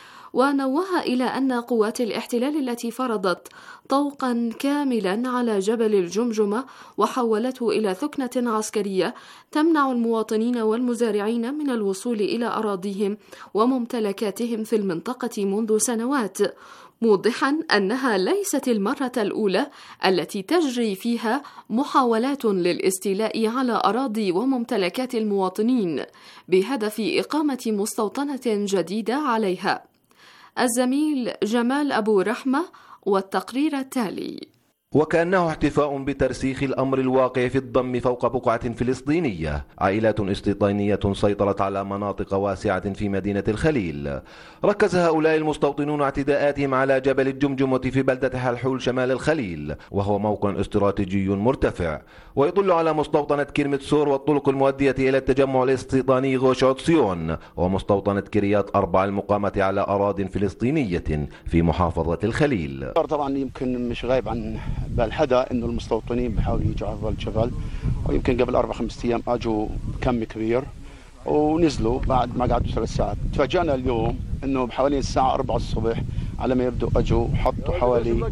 ونوه إلى أن قوات الاحتلال التي فرضت طوقا كاملا على جبل الجمجمة وحولته إلى ثكنة عسكرية تمنع المواطنين والمزارعين من الوصول إلى أراضيهم وممتلكاتهم في المنطقة منذ سنوات، موضحا أنها ليست المرة الأولى التي تجري فيها محاولات للاستيلاء على أراضي وممتلكات المواطنين بهدف إقامة مستوطنة جديدة عليها. الزميل جمال أبو رحمة والتقرير التالي. وكأنه احتفاء بترسيخ الأمر الواقع في الضم فوق بقعة فلسطينية. عائلات استيطانية سيطرت على مناطق واسعة في مدينة الخليل. ركز هؤلاء المستوطنون اعتداءاتهم على جبل الجمجمة في بلدة حلحول شمال الخليل، وهو موقع استراتيجي مرتفع ويطل على مستوطنة كرمة سور والطرق المؤدية إلى التجمع الاستيطاني غوش عطسيون، ومستوطنة كريات 4 المقامة على أراضٍ فلسطينية في محافظة الخليل. طبعا يمكن مش غايب عن بال حدا انه المستوطنين بحاولوا يجوا على الجبل، ويمكن قبل 4-5 ايام اجوا كم كبير ونزلوا بعد ما قعدوا 3 ساعات. تفاجأنا اليوم انه بحوالي الساعة 4 الصبح على ما يبدو اجوا حطوا حوالي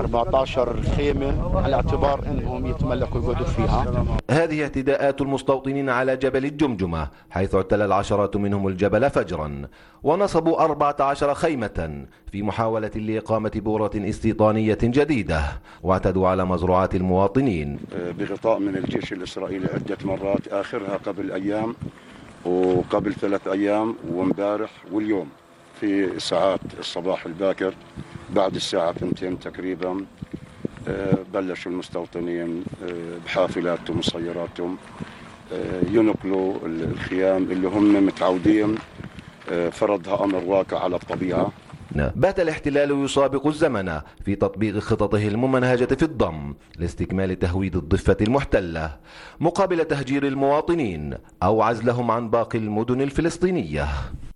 14 خيمة على اعتبار انهم يتملكوا يقعدوا فيها. هذه اعتداءات المستوطنين على جبل الجمجمة، حيث اعتلى العشرات منهم الجبل فجرا ونصبوا 14 خيمة في محاولة لإقامة بورة استيطانية جديدة، واعتدوا على مزروعات المواطنين بغطاء من الجيش الإسرائيلي عدة مرات، آخرها قبل أيام وقبل 3 أيام وامبارح واليوم في ساعات الصباح الباكر بعد الساعة 2 تقريبا بلشوا المستوطنين بحافلاتهم وسياراتهم ينقلوا الخيام اللي هم متعودين فرضها أمر واقع على الطبيعة. بات الاحتلال يسابق الزمن في تطبيق خططه الممنهجة في الضم لاستكمال تهويد الضفة المحتلة مقابل تهجير المواطنين أو عزلهم عن باقي المدن الفلسطينية.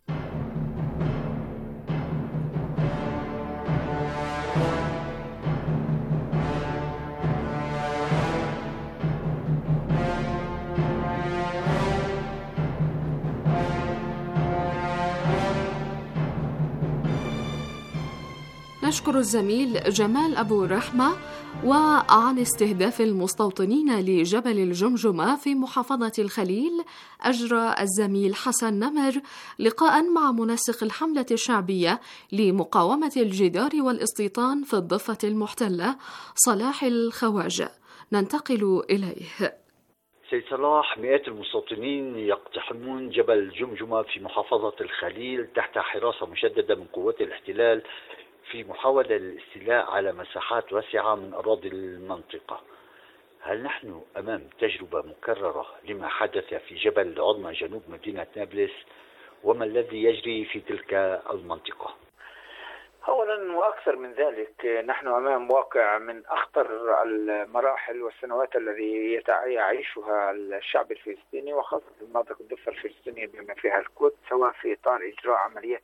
نشكر الزميل جمال أبو رحمة. وعن استهداف المستوطنين لجبل الجمجمة في محافظة الخليل، أجرى الزميل حسن نمر لقاء مع منسق الحملة الشعبية لمقاومة الجدار والاستيطان في الضفة المحتلة صلاح الخواجة. ننتقل إليه. سيد صلاح، مئات المستوطنين يقتحمون جبل الجمجمة في محافظة الخليل تحت حراسة مشددة من قوات الاحتلال في محاولة للاستيلاء على مساحات واسعة من أراضي المنطقة. هل نحن أمام تجربة مكررة لما حدث في جبل العظمى جنوب مدينة نابلس؟ وما الذي يجري في تلك المنطقة؟ أولا وأكثر من ذلك، نحن أمام واقع من أخطر المراحل والسنوات الذي يعيشها الشعب الفلسطيني، وخاصة مناطق الضفة الفلسطينية بما فيها القدس، سواء في إطار إجراء عملية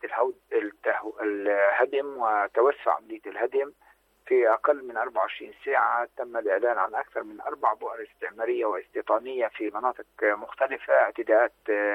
الهدم وتوسع عملية الهدم. في أقل من 24 ساعة تم الإعلان عن أكثر من 4 بؤر استعمارية واستيطانية في مناطق مختلفة، اعتداءات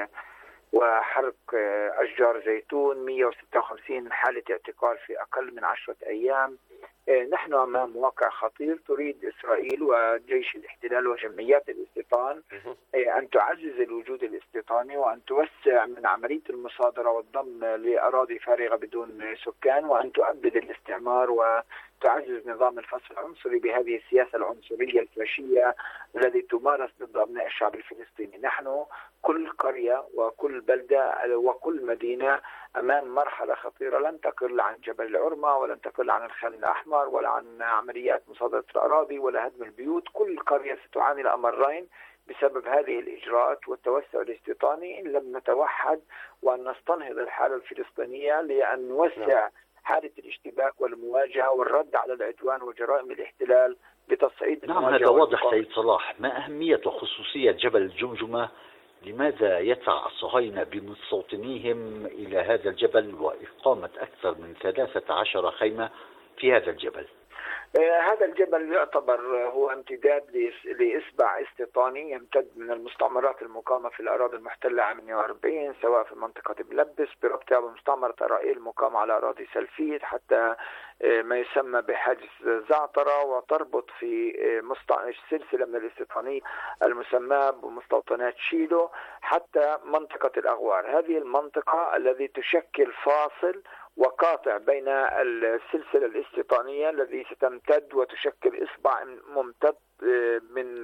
وحرق أشجار زيتون، 156 حالة اعتقال في أقل من 10 أيام. نحن أمام واقع خطير. تريد إسرائيل وجيش الاحتلال وجمعيات الاستيطان أن تعزز الوجود الاستيطاني وأن توسع من عملية المصادرة والضم لأراضي فارغة بدون سكان، وأن تؤبد الاستعمار وتعزز نظام الفصل العنصري بهذه السياسة العنصرية الفاشية التي تمارس ضد أبناء الشعب الفلسطيني. نحن كل قرية وكل بلدة وكل مدينة أمام مرحلة خطيرة لن تقل عن جبل العرمة ولن تقل عن الخان الأحمر ولا عن عمليات مصادرة الأراضي ولا هدم البيوت. كل قرية ستعاني الأمرين بسبب هذه الإجراءات والتوسع الاستيطاني إن لم نتوحد وأن نستنهض الحالة الفلسطينية لأن نوسع حالة الاشتباك والمواجهة والرد على العدوان وجرائم الاحتلال بتصعيد. نعم، هذا واضح سيد صلاح. ما أهمية وخصوصية جبل الجمجمة؟ لماذا يدفع الصهاينة بمستوطنيهم إلى هذا الجبل وإقامة أكثر من 13 خيمة في هذا الجبل؟ هذا الجبل يعتبر هو امتداد لإصبع استيطاني يمتد من المستعمرات المقامة في الأراضي المحتلة عام 48، سواء في منطقة ملبس بربطها بمستعمرة أرائيل المقامة على أراضي سلفيت حتى ما يسمى بحاجز زعترة، وتربط في سلسلة من الاستيطانية المسمى بمستوطنات شيلو حتى منطقة الأغوار. هذه المنطقة التي تشكل فاصل وقاطع بين السلسلة الاستيطانية الذي ستمتد وتشكل إصبع ممتد من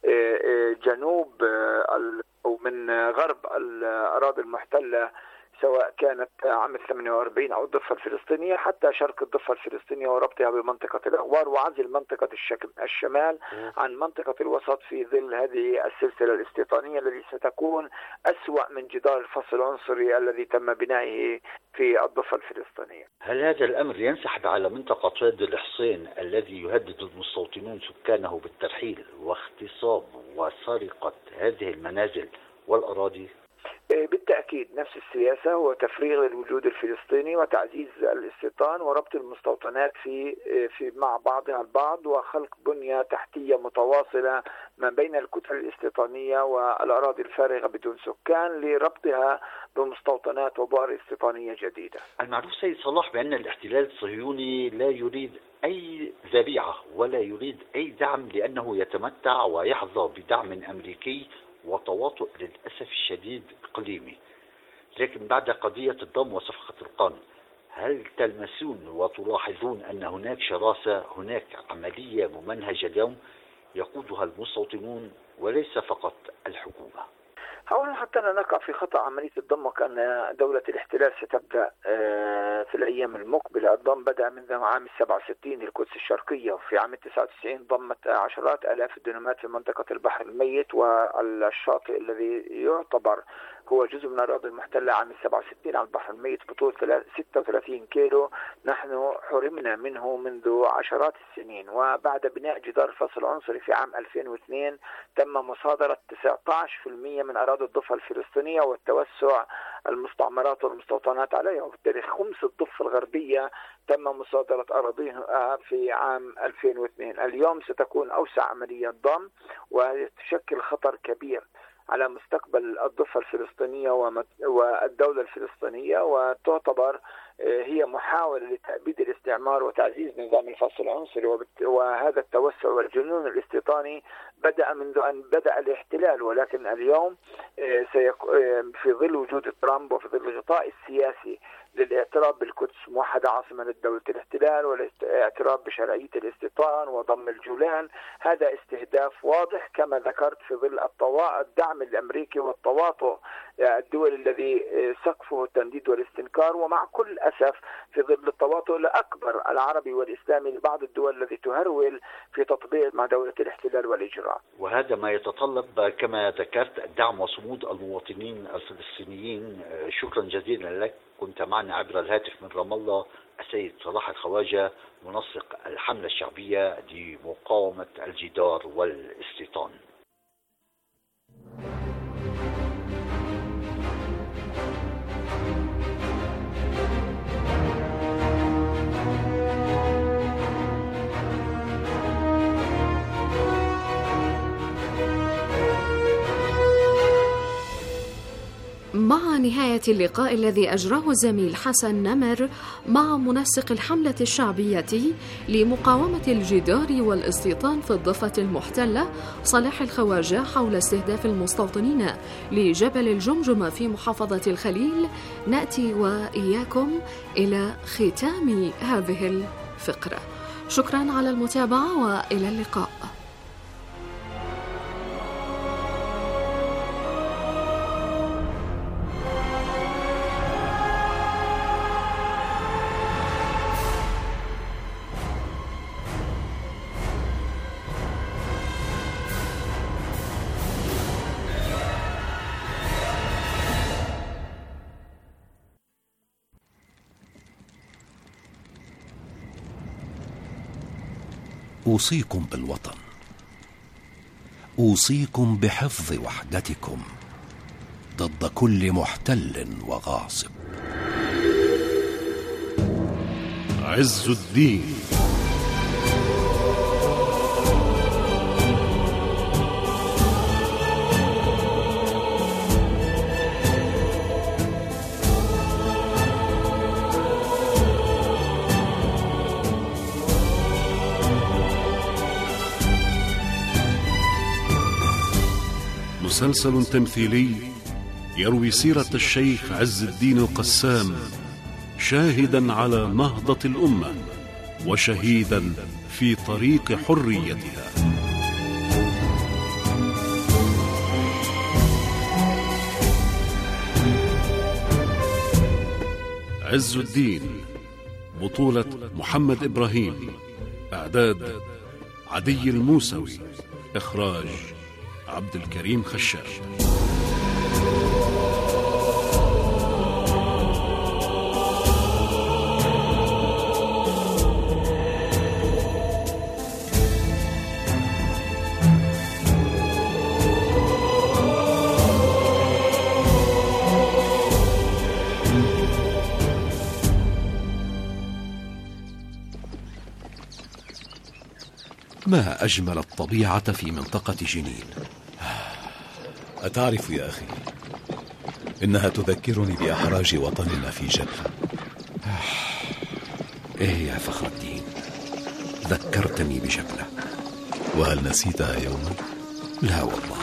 جنوب أو من غرب الأراضي المحتلة سواء كانت عام 48 أو الضفة الفلسطينية حتى شرق الضفة الفلسطينية وربطها بمنطقة الأغوار، وعزل منطقة الشمال عن منطقة الوسط في ظل هذه السلسلة الاستيطانية التي ستكون أسوأ من جدار الفصل العنصري الذي تم بنائه في الضفة الفلسطينية. هل هذا الأمر ينسحب على منطقة واد الحصين الذي يهدد المستوطنون سكانه بالترحيل واغتصاب وسرقة هذه المنازل والأراضي؟ بالتأكيد نفس السياسة هو تفريغ الوجود الفلسطيني وتعزيز الاستيطان وربط المستوطنات في مع بعضها البعض وخلق بنية تحتية متواصلة ما بين الكتل الاستيطانية والأراضي الفارغة بدون سكان لربطها بمستوطنات وبؤر استيطانية جديدة. المعروف سيد صلاح بأن الاحتلال الصهيوني لا يريد أي ذريعة ولا يريد أي دعم لأنه يتمتع ويحظى بدعم أمريكي وتواطؤ للأسف الشديد إقليمي. لكن بعد قضية الضم وصفقة القرن هل تلمسون وتلاحظون أن هناك شراسة، هناك عملية ممنهجة اليوم يقودها المستوطنون وليس فقط الحكومة؟ أولا حتى لا نقع في خطأ عملية الضم وكان دولة الاحتلال ستبدأ في الأيام المقبلة. الضم بدأ منذ عام 67 القدس الشرقية، وفي عام 99 ضمت عشرات آلاف الدنومات في منطقة البحر الميت والشاطئ الذي يعتبر هو جزء من الأراضي المحتلة عام 67 على البحر الميت بطول 36 كيلو. نحن حرمنا منه منذ عشرات السنين، وبعد بناء جدار الفصل العنصري في عام 2002 تم مصادرة 19% من أراضي الضفة الفلسطينية والتوسع المستعمرات والمستوطنات عليها، وبالتالي خمس الضفة الغربية تم مصادرة أراضيها في عام 2002. اليوم ستكون أوسع عملية ضم وتشكل خطر كبير على مستقبل الضفة الفلسطينية والدولة الفلسطينية، وتعتبر هي محاولة لتأبيد الاستعمار وتعزيز نظام الفصل العنصري. وهذا التوسع والجنون الاستيطاني بدأ منذ أن بدأ الاحتلال، ولكن اليوم في ظل وجود ترامب وفي ظل الغطاء السياسي للاعتراف بالقدس موحدة عاصمة لدولة الاحتلال والاعتراف بشرعية الاستيطان وضم الجولان، هذا استهداف واضح كما ذكرت في ظل الدعم الأمريكي والتواطؤ الدول الذي سقفه التنديد والاستنكار، ومع كل أسف في ظل التواطؤ الأكبر العربي والإسلامي لبعض الدول التي تهرول في تطبيق مع دولة الاحتلال والإجرام. وهذا ما يتطلب كما ذكرت دعم وصمود المواطنين الفلسطينيين. شكرا جزيلا لك، كنت معنا عبر الهاتف من رام الله السيد صلاح الخواجة، منسق الحملة الشعبية لمقاومة الجدار والاستيطان. مع نهاية اللقاء الذي أجراه الزميل حسن نمر مع منسق الحملة الشعبية لمقاومة الجدار والاستيطان في الضفة المحتلة صلاح الخواجة حول استهداف المستوطنين لجبل الجمجمة في محافظة الخليل، نأتي وإياكم إلى ختام هذه الفقرة. شكرا على المتابعة وإلى اللقاء. أوصيكم بالوطن، أوصيكم بحفظ وحدتكم ضد كل محتل وغاصب. عز الدين. مسلسل تمثيلي يروي سيرة الشيخ عز الدين القسام، شاهدا على نهضة الأمة وشهيدا في طريق حريتها. عز الدين، بطولة محمد إبراهيم، إعداد عدي الموسوي، إخراج عبد الكريم خشاش. ما أجمل الطبيعة في منطقة جنين. أتعرف يا أخي، إنها تذكرني بأحراج وطننا في جبهة. إيه يا فخر الدين، ذكرتني بجبلة. وهل نسيتها يوما؟ لا والله.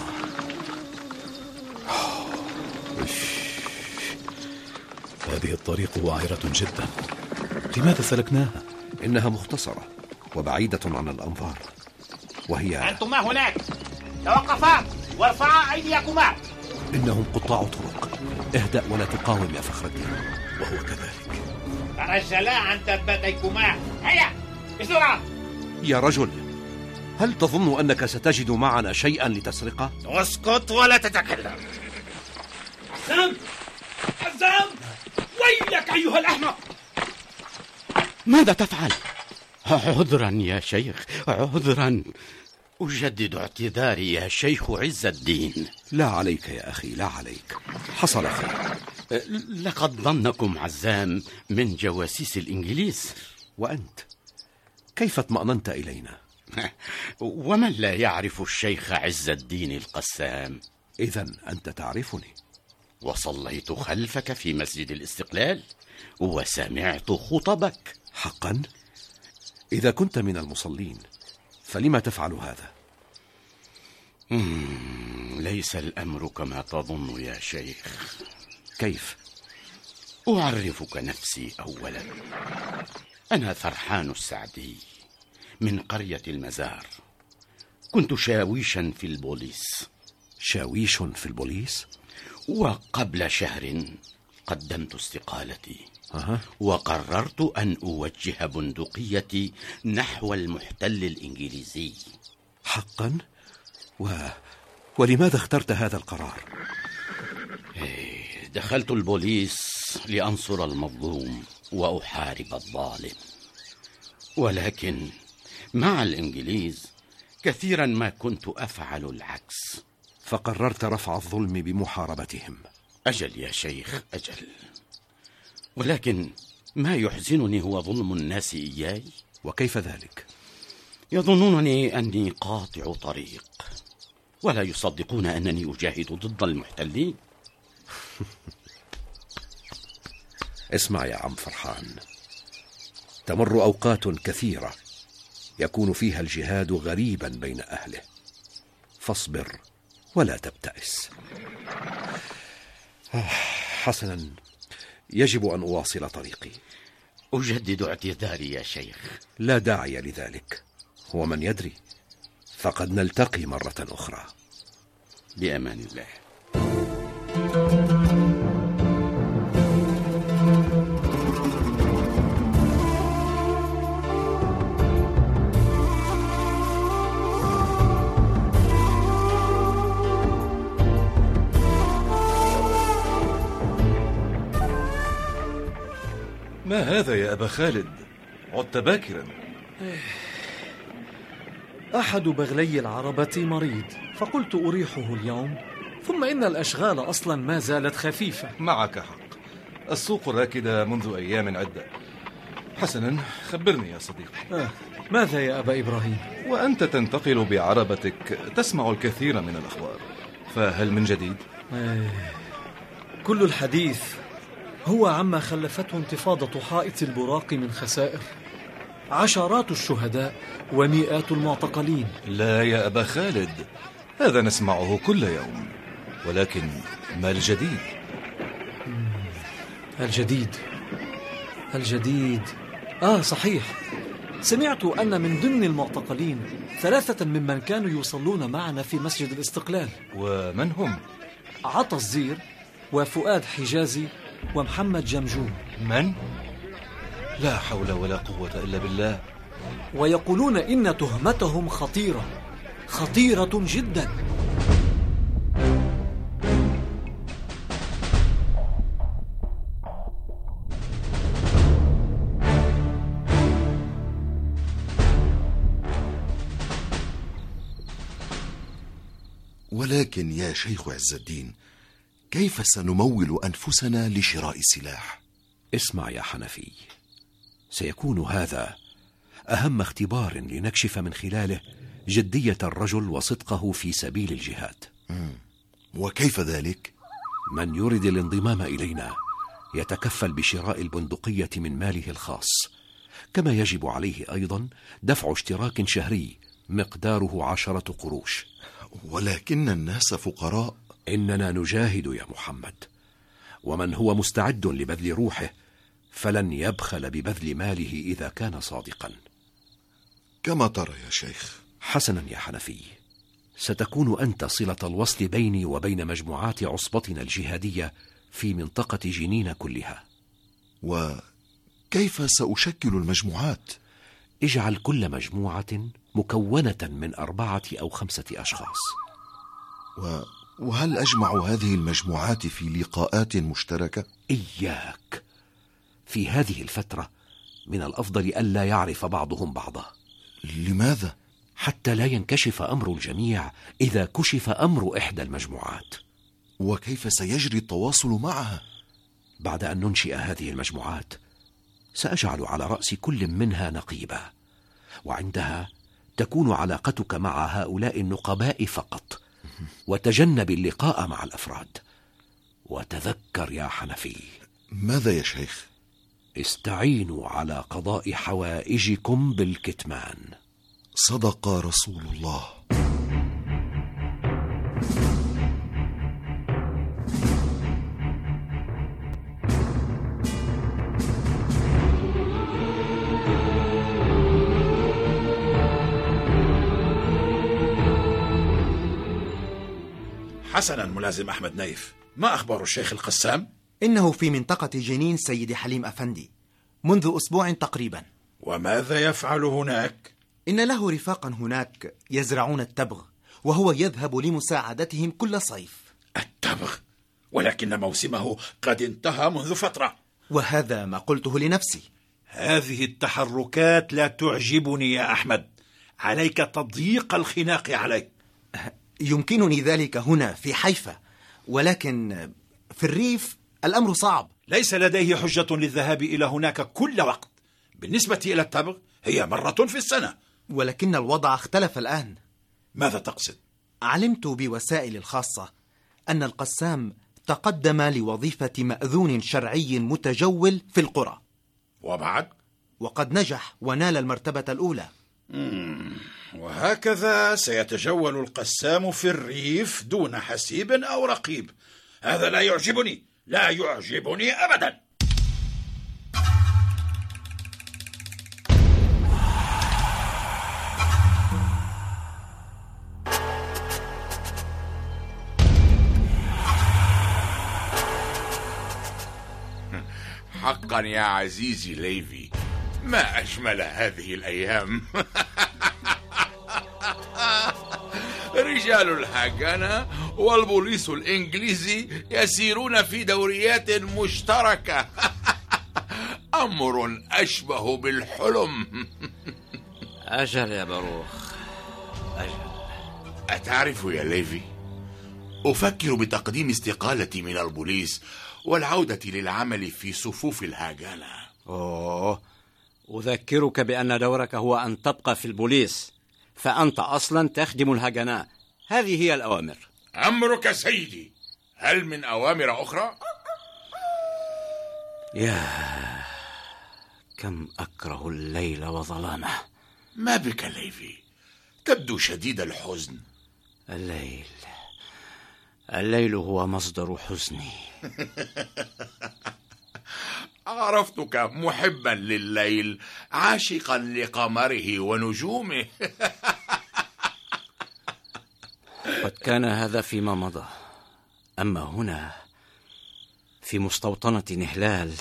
هذه الطريق وعرة جدا، لماذا سلكناها؟ إنها مختصرة وبعيدة عن الأنظار، وهي أنتما هناك توقفا وارفعا أيديكما. إنهم قطاع طرق، اهدأ ولا تقاوم يا فخر الدين. وهو كذلك. ترجلا عن تبتيكما، هيا بسرعة. يا رجل، هل تظن أنك ستجد معنا شيئا لتسرقه؟ اسكت ولا تتكلم. عزام، عزام، ويلك أيها الأحمق. ماذا تفعل؟ عذرا يا شيخ، عذرا. أجدد اعتذاري يا شيخ عز الدين. لا عليك يا أخي، لا عليك، حصل خير. لقد ظنكم عزام من جواسيس الإنجليز. وأنت كيف اطمأننت إلينا؟ ومن لا يعرف الشيخ عز الدين القسام؟ إذن أنت تعرفني. وصليت خلفك في مسجد الاستقلال وسمعت خطبك. حقا؟ إذا كنت من المصلين فلما تفعل هذا؟ ليس الأمر كما تظن يا شيخ. كيف؟ أعرفك نفسي أولا. أنا فرحان السعدي من قرية المزار. كنت شاويشا في البوليس. شاويش في البوليس؟ وقبل شهر قدمت استقالتي وقررت أن أوجه بندقيتي نحو المحتل الإنجليزي. حقا؟ ولماذا اخترت هذا القرار؟ دخلت البوليس لأنصر المظلوم وأحارب الظالم، ولكن مع الإنجليز كثيرا ما كنت أفعل العكس، فقررت رفع الظلم بمحاربتهم. أجل يا شيخ، أجل، ولكن ما يحزنني هو ظلم الناس إياي. وكيف ذلك؟ يظنونني أني قاطع طريق، ولا يصدقون أنني أجاهد ضد المحتلين. اسمع يا عم فرحان، تمر أوقات كثيرة يكون فيها الجهاد غريبا بين أهله، فاصبر ولا تبتئس. حسنا، يجب أن أواصل طريقي. أجدد اعتذاري يا شيخ. لا داعي لذلك، ومن يدري، فقد نلتقي مرة أخرى. بأمان الله. ما هذا يا أبا خالد؟ عدت باكرا. أحد بغلي العربة مريض، فقلت أريحه اليوم، ثم إن الأشغال أصلا ما زالت خفيفة. معك حق، السوق راكدة منذ أيام عدة. حسنا، خبرني يا صديقي. ماذا يا أبا إبراهيم؟ وأنت تنتقل بعربتك تسمع الكثير من الأخبار، فهل من جديد؟ كل الحديث هو عما خلفته انتفاضة حائط البراق من خسائر، عشرات الشهداء ومئات المعتقلين. لا يا أبا خالد، هذا نسمعه كل يوم، ولكن ما الجديد؟ الجديد صحيح، سمعت أن من ضمن المعتقلين 3 ممن كانوا يصلون معنا في مسجد الاستقلال. ومن هم؟ عطا الزير وفؤاد حجازي ومحمد جمجوم. من؟ لا حول ولا قوة إلا بالله. ويقولون إن تهمتهم خطيرة جدا. ولكن يا شيخ عز الدين، كيف سنمول أنفسنا لشراء السلاح؟ اسمع يا حنفي، سيكون هذا أهم اختبار لنكشف من خلاله جدية الرجل وصدقه في سبيل الجهاد. وكيف ذلك؟ من يريد الانضمام إلينا يتكفل بشراء البندقية من ماله الخاص، كما يجب عليه أيضا دفع اشتراك شهري مقداره 10 قروش. ولكن الناس فقراء. إننا نجاهد يا محمد، ومن هو مستعد لبذل روحه فلن يبخل ببذل ماله إذا كان صادقا. كما ترى يا شيخ. حسنا يا حنفي، ستكون أنت صلة الوصل بيني وبين مجموعات عصبتنا الجهادية في منطقة جنين كلها. وكيف سأشكل المجموعات؟ اجعل كل مجموعة مكونة من 4 أو 5 أشخاص. وهل أجمع هذه المجموعات في لقاءات مشتركة؟ إياك، في هذه الفترة من الأفضل ألا يعرف بعضهم بعضا. لماذا؟ حتى لا ينكشف أمر الجميع إذا كشف أمر إحدى المجموعات. وكيف سيجري التواصل معها؟ بعد أن ننشئ هذه المجموعات سأجعل على رأس كل منها نقيبا، وعندها تكون علاقتك مع هؤلاء النقباء فقط، وتجنب اللقاء مع الأفراد. وتذكر يا حنفي. ماذا يا شيخ؟ استعينوا على قضاء حوائجكم بالكتمان. صدق رسول الله. حسنا ملازم أحمد نايف، ما أخبار الشيخ القسام؟ إنه في منطقة جنين سيدي حليم أفندي منذ أسبوع تقريبا. وماذا يفعل هناك؟ إن له رفاقا هناك يزرعون التبغ، وهو يذهب لمساعدتهم كل صيف. التبغ؟ ولكن موسمه قد انتهى منذ فترة. وهذا ما قلته لنفسي. هذه التحركات لا تعجبني يا أحمد، عليك تضييق الخناق عليه. يمكنني ذلك هنا في حيفا، ولكن في الريف الأمر صعب. ليس لديه حجة للذهاب إلى هناك كل وقت. بالنسبة إلى التبغ هي مرة في السنة. ولكن الوضع اختلف الآن. ماذا تقصد؟ علمت بوسائل الخاصة أن القسام تقدم لوظيفة مأذون شرعي متجول في القرى. وبعد؟ وقد نجح ونال المرتبة الأولى. وهكذا سيتجول القسام في الريف دون حسيب أو رقيب. هذا لا يعجبني، لا يعجبني أبدا. حقا يا عزيزي ليفي، ما أجمل هذه الأيام. رجال الهاجانا والبوليس الإنجليزي يسيرون في دوريات مشتركة. أمر أشبه بالحلم. أجل يا باروخ، أجل. أتعرف يا ليفي، أفكر بتقديم استقالتي من البوليس والعودة للعمل في صفوف الهاجانا. أذكرك بأن دورك هو أن تبقى في البوليس، فأنت أصلا تخدم الهاجانا. هذه هي الأوامر. أمرك سيدي، هل من أوامر أخرى؟ يا كم أكره الليل وظلامه. ما بك ليفي؟ تبدو شديد الحزن. الليل هو مصدر حزني. عرفتك محبا لليل، عاشقا لقمره ونجومه. قد كان هذا فيما مضى، أما هنا في مستوطنة نهلال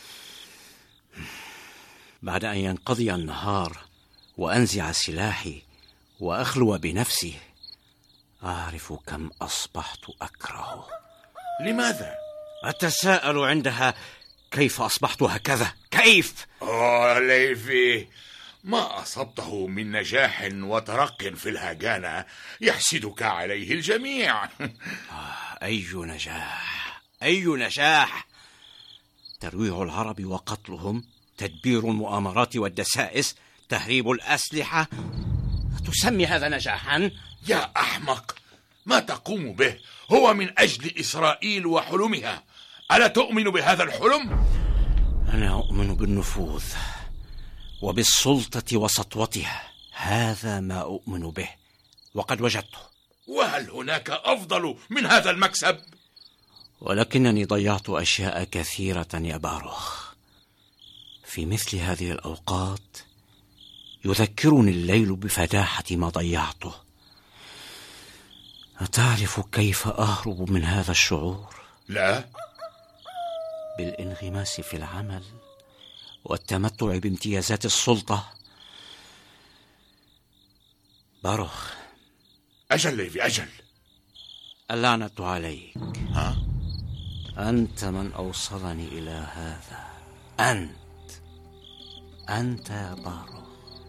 بعد أن ينقضي النهار وأنزع سلاحي وأخلو بنفسي، أعرف كم أصبحت أكره. لماذا؟ أتساءل عندها كيف أصبحت هكذا؟ كيف؟ ليفي، ما أصبته من نجاح وترق في الهاجانا يحسدك عليه الجميع. أي نجاح، أي نجاح! ترويع العرب وقتلهم، تدبير المؤامرات والدسائس، تهريب الأسلحة. تسمي هذا نجاحا؟ يا أحمق، ما تقوم به هو من أجل إسرائيل وحلمها. ألا تؤمن بهذا الحلم؟ أنا أؤمن بالنفوذ وبالسلطة وسطوتها. هذا ما أؤمن به وقد وجدته. وهل هناك أفضل من هذا المكسب؟ ولكنني ضيعت أشياء كثيرة يا باروخ. في مثل هذه الأوقات يذكرني الليل بفداحة ما ضيعته. أتعرف كيف أهرب من هذا الشعور؟ لا. بالانغماس في العمل والتمتع بامتيازات السلطة. باروخ. أجل ليفي، أجل. اللعنة عليك. أنت من أوصلني إلى هذا. أنت يا باروخ.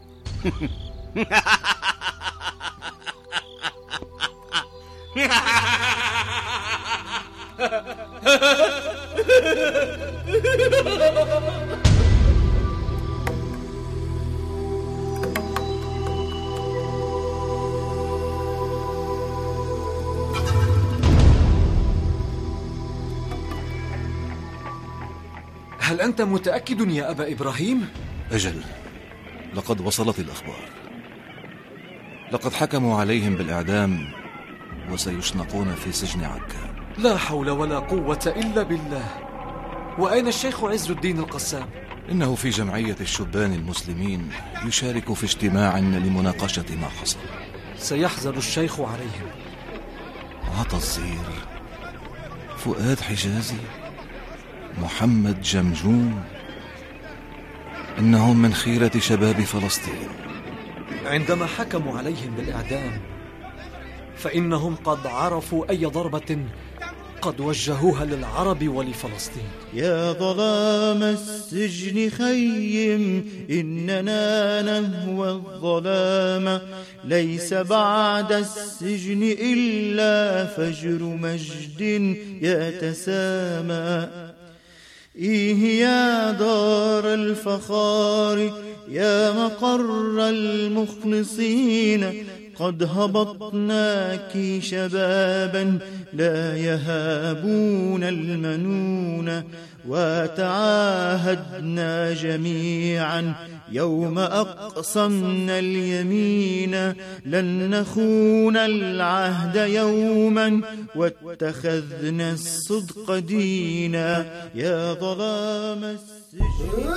هل أنت متأكد يا أبا إبراهيم؟ أجل، لقد وصلت الأخبار. لقد حكموا عليهم بالإعدام وسيشنقون في سجن عكا. لا حول ولا قوة إلا بالله. وأين الشيخ عز الدين القسام؟ إنه في جمعية الشبان المسلمين يشارك في اجتماع لمناقشة ما حصل. سيحزن الشيخ عليهم. عطى الزير فؤاد حجازي، محمد جمجوم، إنهم من خيرة شباب فلسطين. عندما حكموا عليهم بالإعدام فإنهم قد عرفوا أي ضربة قد وجهوها للعرب ولفلسطين. يا ظلام السجن خيم إننا نهوى الظلام، ليس بعد السجن إلا فجر مجد يتسامى. إيه يا دار الفخار يا مقر المخلصين، قد هبطناك شبابا لا يهابون المنون، وتعاهدنا جميعا يوم أقسمنا اليمين، لن نخون العهد يوما واتخذنا الصدق دينا. يا ظلام السجن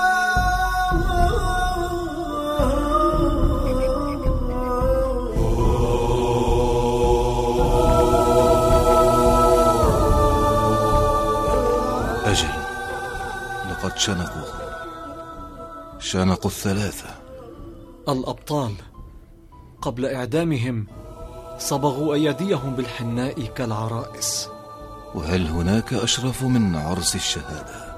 أجل، لقد شنقوا الثلاثة. الأبطال قبل إعدامهم صبغوا أيديهم بالحناء كالعرائس. وهل هناك أشرف من عرس الشهادة؟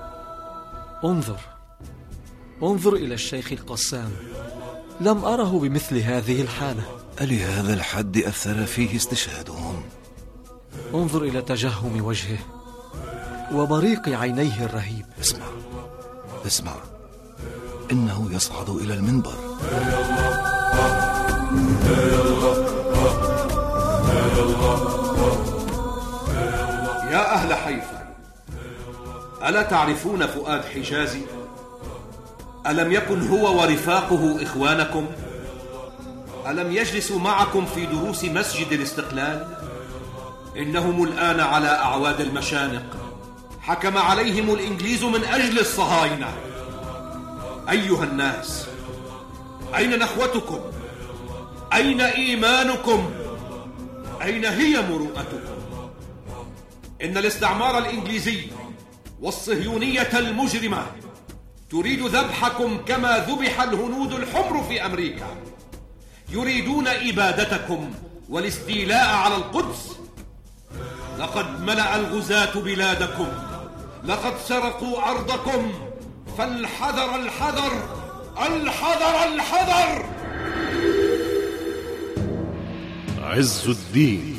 انظر إلى الشيخ القسام، لم أره بمثل هذه الحالة. ألهذا الحد أثر فيه استشهادهم؟ انظر إلى تجهم وجهه وبريق عينيه الرهيب. اسمع، إنه يصعد إلى المنبر. يا أهل حيفا، ألا تعرفون فؤاد حجازي؟ ألم يكن هو ورفاقه إخوانكم؟ ألم يجلسوا معكم في دروس مسجد الاستقلال؟ إنهم الآن على أعواد المشانق، حكم عليهم الإنجليز من أجل الصهاينة. أيها الناس، أين نخوتكم؟ أين إيمانكم؟ أين هي مروءتكم؟ إن الاستعمار الإنجليزي والصهيونية المجرمة تريد ذبحكم كما ذبح الهنود الحمر في أمريكا. يريدون إبادتكم والاستيلاء على القدس. لقد ملأ الغزاة بلادكم، لقد سرقوا أرضكم، فالحذر الحذر الحذر الحذر. عز الدين.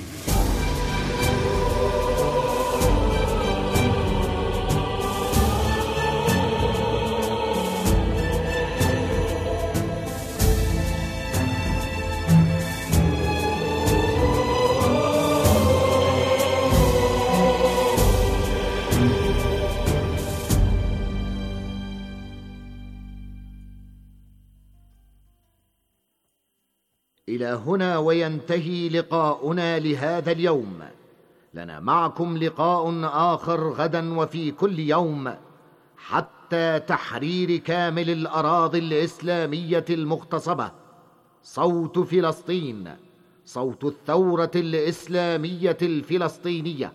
إلى هنا وينتهي لقاؤنا لهذا اليوم. لنا معكم لقاء آخر غدا وفي كل يوم، حتى تحرير كامل الأراضي الإسلامية المغتصبة. صوت فلسطين، صوت الثورة الإسلامية الفلسطينية.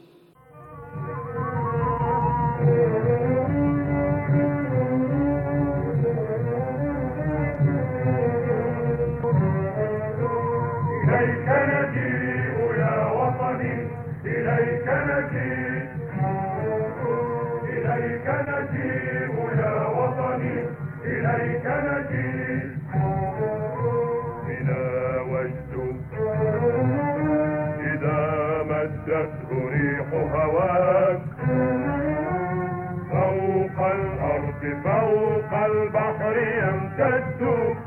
إليك نجيء يا وطني، إليك نجيء، إليك نجيء يا وطني، إليك نجيء. بنا وجد إذا مدته ريح هواك، فوق الأرض فوق البحر يمتد.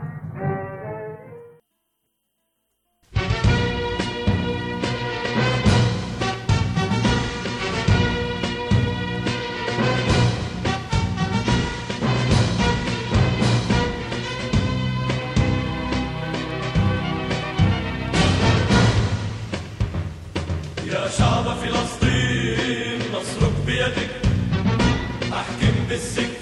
يا شعب فلسطين، نصرك بيدك، أحكم بالسكة